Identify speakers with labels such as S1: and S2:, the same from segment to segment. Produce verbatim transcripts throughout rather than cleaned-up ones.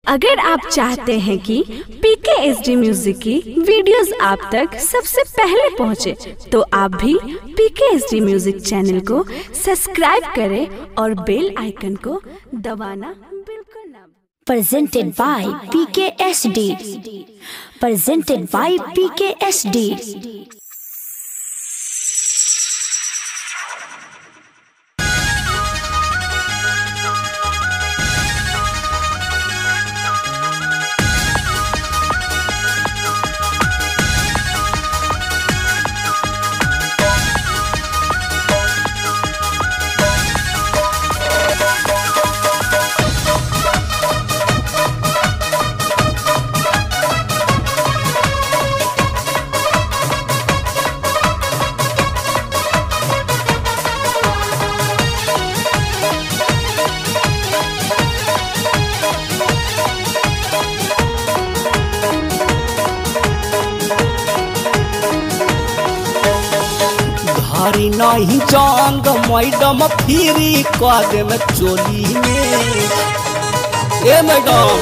S1: अगर आप चाहते हैं कि पीके एसडी म्यूजिक की वीडियोस आप तक सबसे पहले पहुंचे, तो आप भी पीके एसडी म्यूजिक चैनल को सब्सक्राइब करें और बेल आइकन को दबाना बिल्कुल ना भूलें।
S2: Presented by P K S D. Presented by P K S D.
S3: हरी नहीं जांग मैडम फिरी कदम चोली में। ए मैडम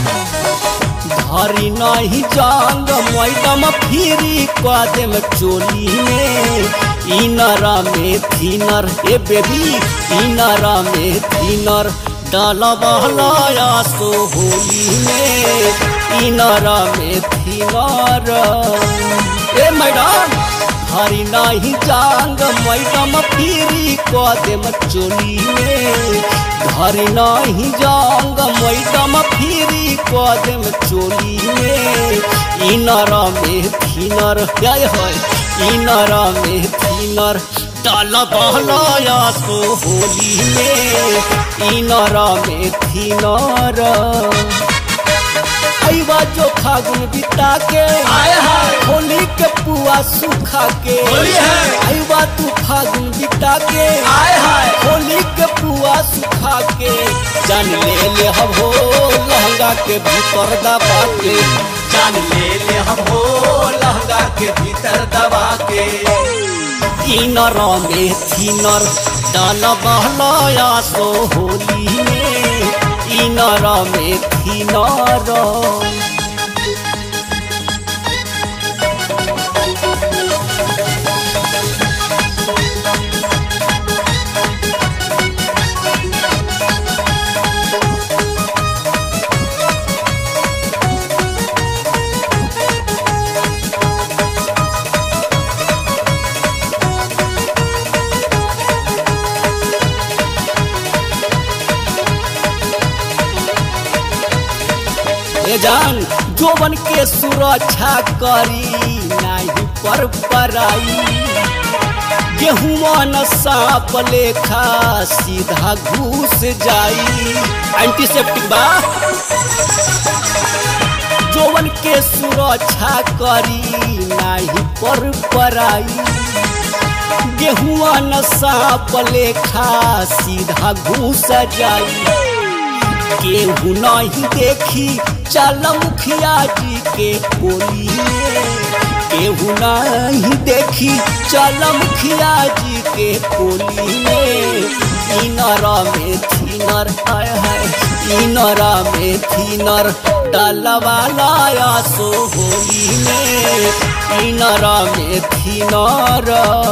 S3: हरी नहीं जांग मैडम फिरी कदम चोली में। इनरा में थीनर ए बेबी इनरा में थीनर डाला बहलाया सो होली में। इनरा में थीनर ए मैडम हरी नहीं जांग मैडम फिरी कदम चोली में। हरी नहीं जांग मैडम फिरी कदम चोली में। इनरा में थीनर है इनरा में थीनर डाला बहलाया सो होली में। इनरा में थीनर आईवा जो फागुन बिता के होली के पुआ सुखा के। आईवा तू फागुन बिता के होली के पुआ सुखा के। जान ले ले हम हो लहंगा के भीतर दबा के। जान ले ले हम हो लहंगा के भीतर दबा के। इनरा में थीनर डाला बहलाया सो होली में। इनरा में थीनर जान जोवन के सुरक्षा करी नहीं पर पराई। गेहुआ न सांप लेखा सीधा घुस जाई। एंटीसेप्टिक बा जोवन के सुरक्षा करी नहीं पर पराई। गेहुआ न सांप लेखा सीधा घुस जाई। केहू नहीं देखी चल मुखिया जी के बोली में। केहू नहीं देखी चल मुखिया जी के बोली में। इनरा में थीनर है है इनरा में थीनर डालवा लाया सो होली में। इनरा में थीनर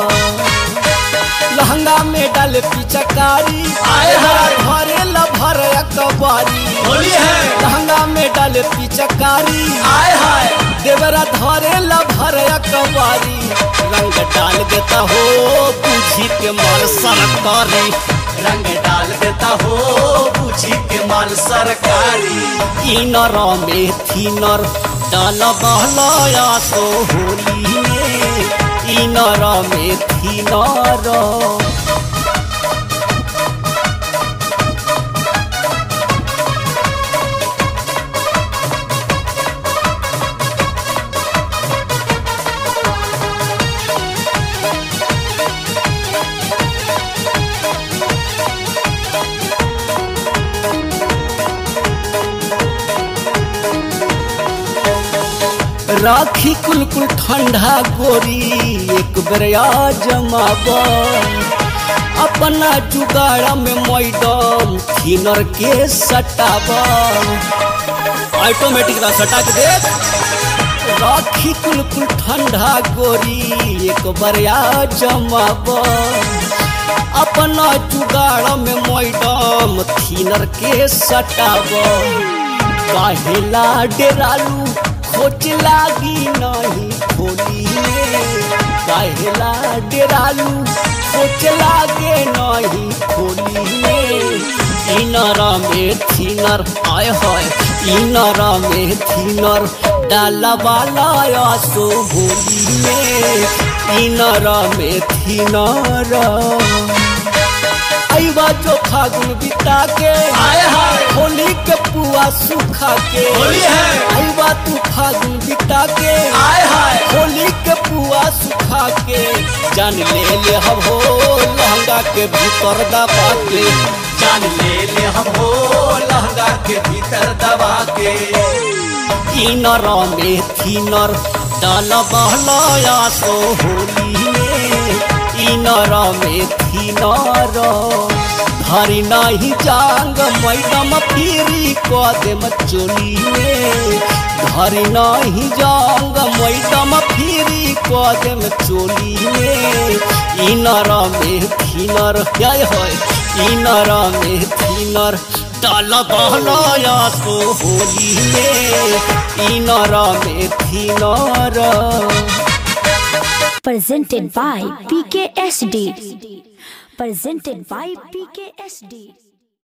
S3: लहंगा में डाल पिचकारी भरे लभर अकबारी। लहंगा में डाल पिचकारी देवरा धरे लभर अकबारी। रंग डाल देता हो बूझी के माल सरकारी। रंग डाल देता हो बूझी के माल सरकारी। इनरा में थीनर डाला बहलाया सो होली में। इनरा में थीनर राखी कुलकुल ठंडा गोरी एक बेरिया जमाबा। अपना जुगाड़ा में मैडम थिनर के सटावा। ऑटोमेटिक रा सटा के देख राखी कुलकुल ठंडा गोरी एक बरिया जमाब अपना जुगाड़ में मैडम थीनर के सटाब काहेला डेरालू खोज लागी नहीं खोली काहेला डेरालू खोज लागे नहीं खोली इनरा में थीनर आय हाय इनरा में थीनर डाला वाला आसो होली में इनरा में थीनर आईवा जो फागुन बिता के आय हाय होली के पुआ सुखा के होली है आईवा तू फागुन बिता के आय हाय होली के पुआ सुखा के जान ले ले हम हो लहंगा के भीतर दबा के जान ले ले हम हो लहंगा के भीतर दबा के इनर में थीनर डाल बहलाया सो होली में इनर में थीनर धरी नहीं जांग मैडम फिरी कदम चोली में धरी नहीं जांग मैडम फिरी कदम चोली में इनर में थीनर जय होय इनर में थीनर डाल बहलाया सो होली में इनर में थीनर
S2: presented by P K S D presented by P K S D